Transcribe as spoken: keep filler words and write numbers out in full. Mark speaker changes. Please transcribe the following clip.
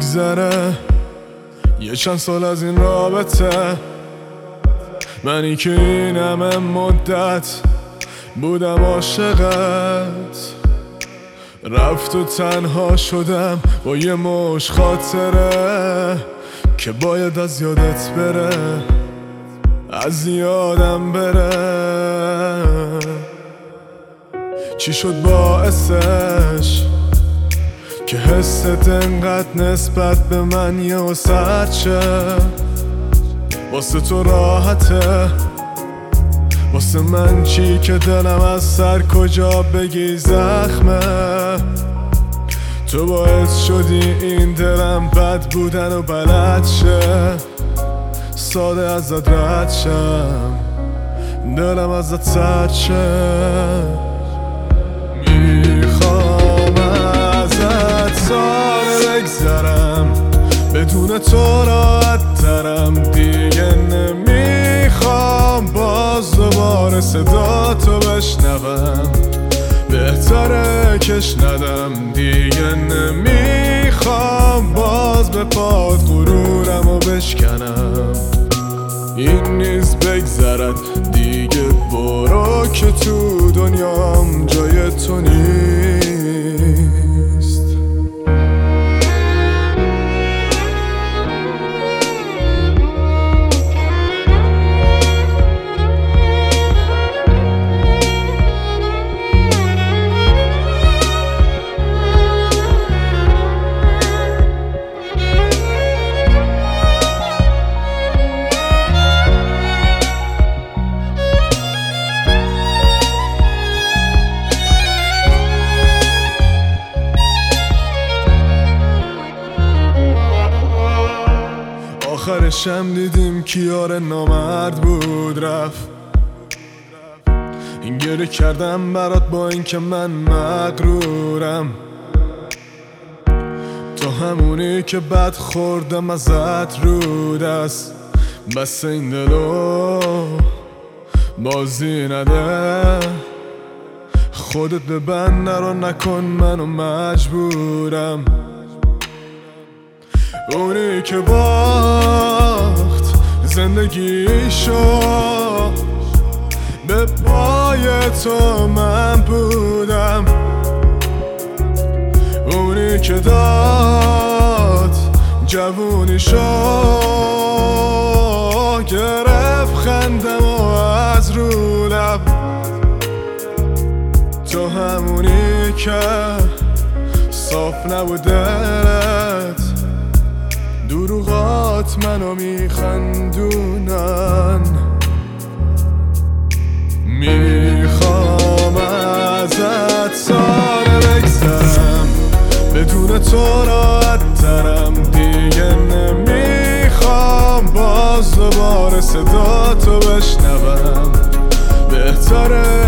Speaker 1: میگذره یه چند سال از این رابطه، منی که این همه مدت بودم عاشقت، رفت و تنها شدم با یه مش خاطره که باید از یادت بره، از یادم بره. چی شد باعثش که حست انقدر نسبت به من یه و سرد شه؟ واسه تو راحته، واسه من چی که دلم از سر کجا بگی زخمه؟ تو باعث شدی این دلم بد بودن و بلد شه، ساده ازت رد شم، دلم ازت سرد شه. میخوام ازت ساله بگذرم، بدون تو راحت ترم، دیگه نمیخوام باز دوباره صدا تو بشنوم، بهتره کش ندم، دیگه نمیخوام باز به پاد غرورم و بشکنم. این نیز بگذرد دیگه، برو که تو دنیام جای تو نیست. آخرشم دیدیم کیار نامرد بود رفت، این گره کردم برات با اینکه من مغرورم، تو همونی که بد خوردم ازت رو دست، بس این دلو بازی نده، خودت ببند نرو نکن منو مجبورم. اونی که باخت زندگیشو به پای تو من بودم، اونی که داد جوونیشو گرفت خندم و از رو لب، تو همونی که صاف نبود دلت، دروغات منو میخندونن. میخوام ازت ساله بگذرم، بدون تو راحت ترم، دیگه نمیخوام باز دوباره صدا تو بشنوم، بهتره